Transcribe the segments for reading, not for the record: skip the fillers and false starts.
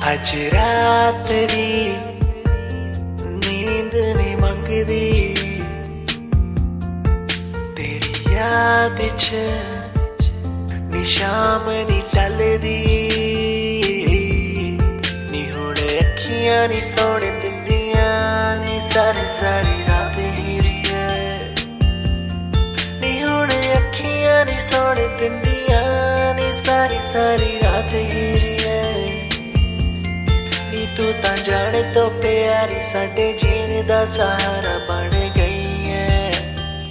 आज रात भी नींद नहीं मंगदी तेरी याद च नी शाम नी टलदी नी हुण अखियां नी सौण दिंदियां नी सारी सारी रात हीरिया नी हुण अखियां नी सौण दिंदियां नी सारी सारी रात हीरिया तू तां जाने तो प्यारी साडे जीने दा सहारा बन गई है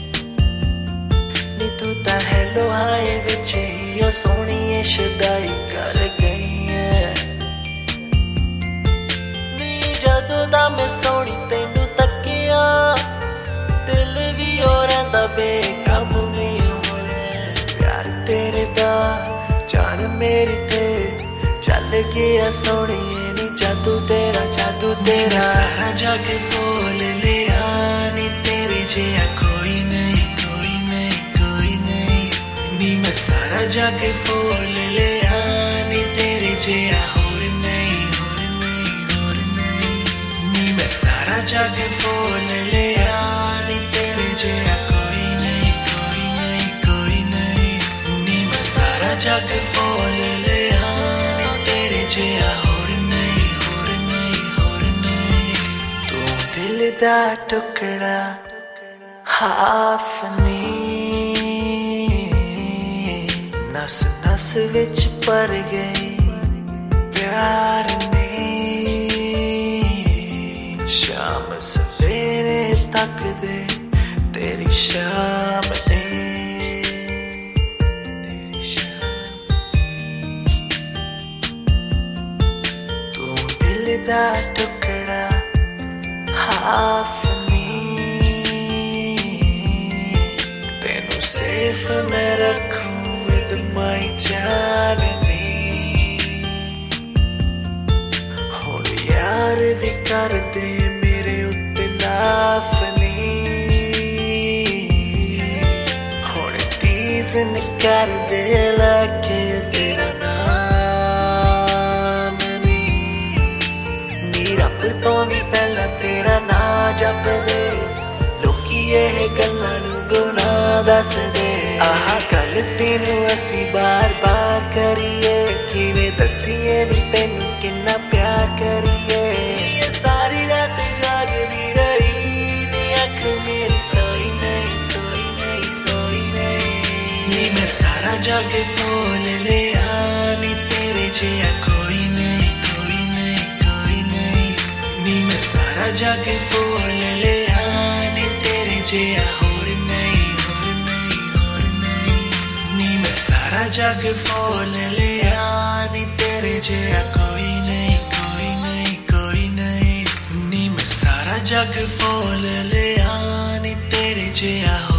नी तू तां हेलो हाय विच ही ओ सोहणीए शदाई कर गई है नी जदों दा मैं सोहणी तैनू तकिया दिल भी ओ रहिंदा बेकाबू नहीं होना प्यार तेरे दा जान मेरी ते चल गया सोहणीए जादू तेरा सारा जग फूल लिया नी तेरे जिया कोई नहीं कोई नहीं कोई नहीं नी मैं सारा जग फूल लिया नी तेरे जिया होर नहीं होर नहीं होर नहीं नी मैं सारा जग फूल लिया नी तेरे जिया कोई नहीं कोई नहीं कोई नहीं नी मैं सारा जग फूल लिया नी तेरे जिया दा टुकड़ा हाफ नी नस नस विच पर गई प्यार ने शाम सवेरे तक दे तेरी शाम ने तेरी शाम तू दिल दा टुकड़ा हाफ नी तेनू सेफ मैं रखूं विद माई जाननी हुण यार भी कर दे मेरे उत्ते लाफ नी हुण तीजन कर दे लगे तेरा नाम नी रब तो भी पहला तेरा ना जप दे लोकी ये गल्लां नू गुनाह दस दे आह गल तेनू असी बार बार करिए किवें दसीए नी तैनू किन्ना प्यार करिए सारी रात जागदी रही नी अख मेरी सोई नहीं सोई नहीं सोई नहीं नी मैं सारा जग फूल लिया नी तेरे जिया कोई नहीं कोई नहीं कोई नहीं नी मैं सारा जग फूल लिया नी तेरे जिया होर नहीं होर नहीं होर नहीं नी मैं सारा जग फूल लिया नी तेरे जिया कोई नहीं कोई नहीं कोई नहीं नी मैं सारा जग फूल लिया नी तेरे जिया